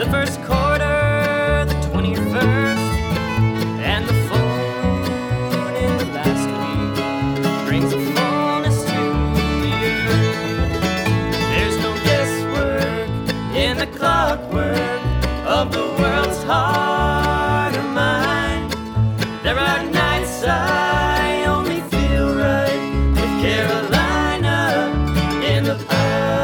first quarter, the 21st, and the full moon in the last week brings a fullness to the earth. There's no guesswork in the clockwork of the world's heart or mind. There are nights I only feel right with Carolina in the pine.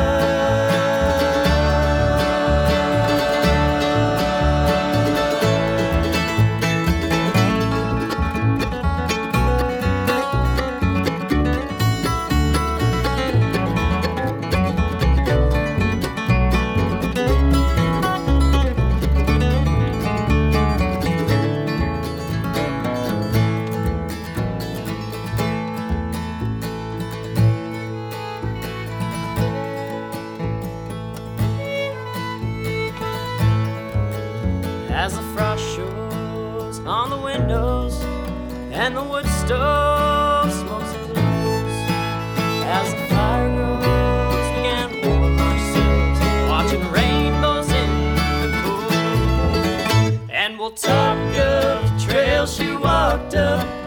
As the frost shows on the windows and the wood stove smokes and glows, as the fire grows, we can warm ourselves, watching rainbows in the cool. And we'll talk of the trail she walked up